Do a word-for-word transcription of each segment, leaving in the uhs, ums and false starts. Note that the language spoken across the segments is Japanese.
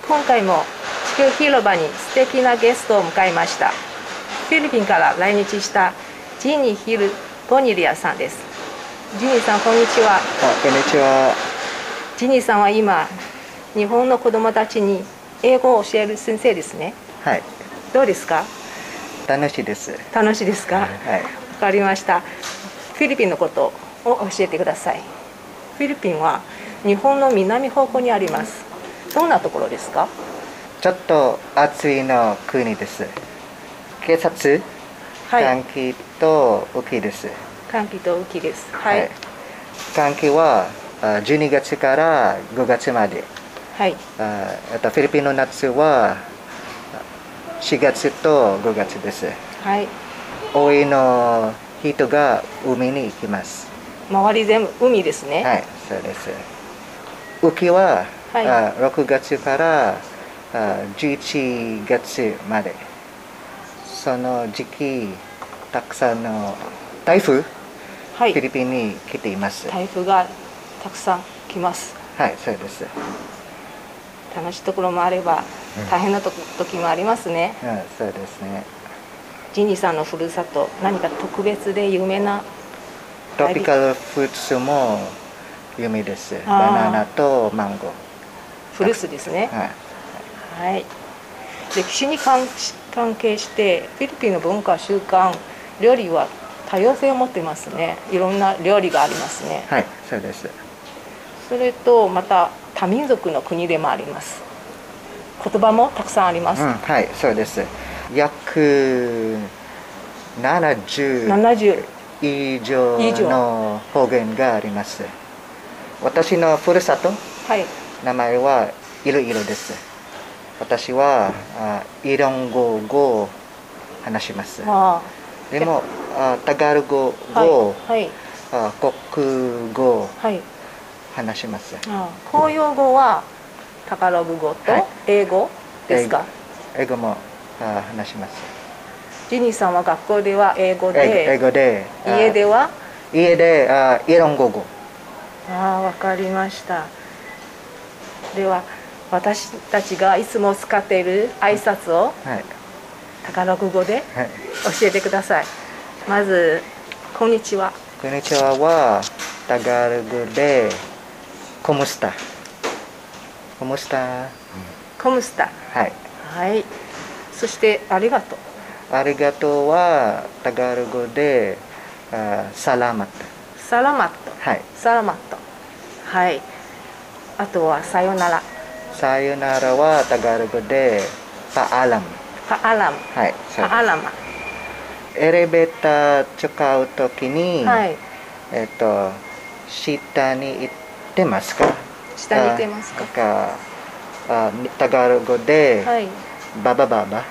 今回も地球広場に素敵なゲストを迎えました。フィリピンから来日したジニー・ヒル・ボニリアさんです。ジニーさん、こんにちは。 あ、こんにちは。 ジニーさんは今、日本の子どもたちに英語を教える先生ですね。 はい。 どうですか？ 楽しいです。 楽しいですか？はい。わかりました。フィリピンのことを教えてください。フィリピンは日本の南方向にあります。どんなところですか？ ちょっと暑いの国です。警察、 はい、 寒気と雨季です。 寒気と雨季です。はい。はい、 寒気はじゅうにがつからごがつまで。はい。あとフィリピンの夏はしがつとごがつです。はい。多いの人が海に行きます。 周り全部海ですね。 はい、そうです。雨季は、はい、あろくがつからあじゅういちがつまで。その時期、たくさんの台風、はい、フィリピンに来ています。 台風がたくさん来ます。 はい、そうです。 楽しいところもあれば、大変なと時もありますね。 うん、そうですね。 ジニーさんのふるさと、何か特別で有名なトピカルフルーツも有名です。バナナとマンゴー。 フルーツですね。はい。はい、歴史に関係してフィリピンの文化習慣料理は多様性を持っていますね。いろんな料理がありますね。 はい、そうです。それとまた多民族の国でもあります。言葉もたくさんあります。うん、 はい、そうです。約ななじゅう以上の方言があります。私のふるさと、はい、名前はいろいろです。私はイロンゴ語を話します。でもタガル語、はい、国語を話します。 公用語はタガログ語と英語ですか？ 英語も話します。 ジニーさんは学校では英語で、 英語で、 家では家でイロンゴ語。 ああ、わかりました。では私たちがいつも使っている挨拶を、はい、タガログ語で教えてください。まず、こんにちは。 こんにちははタガログでコムスタ。コムスタ。 コムスタ。 はい。 はい。そしてありがとう。 ありがとうはタガログでサラマット。 サラマット。はい。サラマット。はい。あとはさよなら。 さよならはタガログでパアラム。 パアラム。 はい。 パアラマ。 エレベーター使うときに、はい、えっと下に行ってますか？ 下に行ってますか？ かあタガログで、はい、ババババ。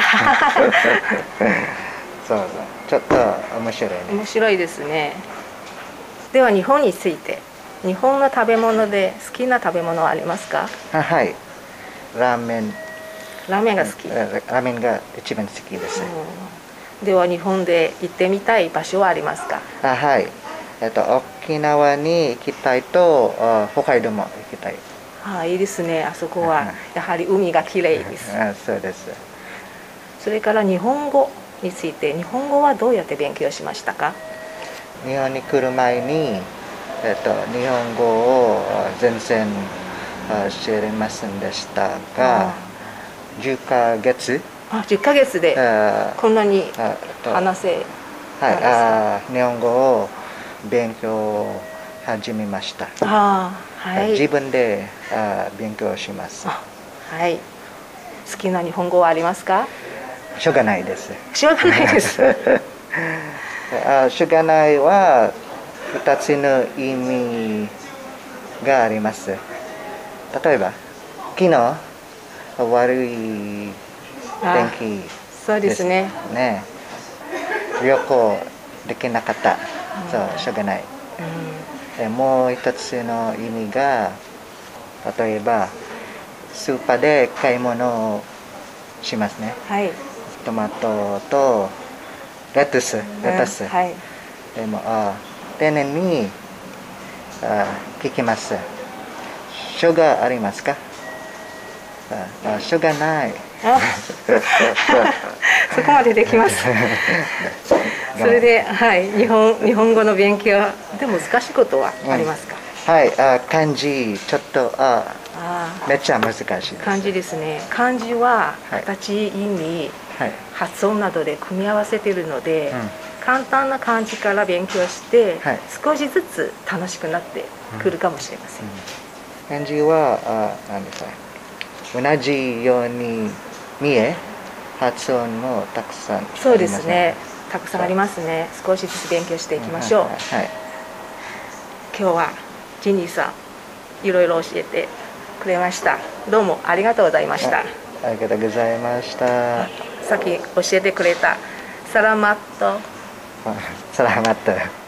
そうそう。ちょっと面白いね。 面白いですね。では日本について。日本の食べ物で好きな食べ物はありますか？ はい。ラーメン。 ラーメンが好き。 ラーメンが一番好きです。 では日本で行ってみたい場所はありますか？ あ、はい。えっと沖縄に行きたいと、北海道も行きたい。 ああ、いいですね。あそこはやはり海がきれいです。 あ、そうです。 それから日本語について、日本語はどうやって勉強しましたか？ 日本に来る前に。えっと、日本語を全然知りませんでしたが、じゅっかげつあ、じゅっかげつでこんなに話せ、 はい、あ日本語を勉強始めました。 あ、はい、 自分であ勉強します。 はい。好きな日本語はありますか？ しょうがないです。 しょうがないです。 あしょうがないは二つの意味があります。例えば、昨日悪い天気です。 そうですね。 ね。旅行できなかった。そう、しょうがない。うん、もう一つの意味が、例えば、スーパーで買い物をしますね。はい。トマトとレタス、レタス。うん、はい。でも、あ丁寧に聞きます。生姜ありますか？ あしょうがないそこまでできますそれで、はい、日本日本語の勉強で難しいことはありますか？ うん、はい、あ漢字ちょっとああめっちゃ難しいです。 漢字ですね。漢字は形、意味、はい、発音などで組み合わせているので、うん、簡単な漢字から勉強して、はい、少しずつ楽しくなってくるかもしれません。うんうん、 漢字はあ何ですか、同じように見え発音もたくさんありますね。 そうですね、たくさんありますね。少しずつ勉強していきましょう。はいはい、今日はジニーさんいろいろ教えてくれました。どうもありがとうございました。 ありがとうございました。 さっき教えてくれたサラマットサラマット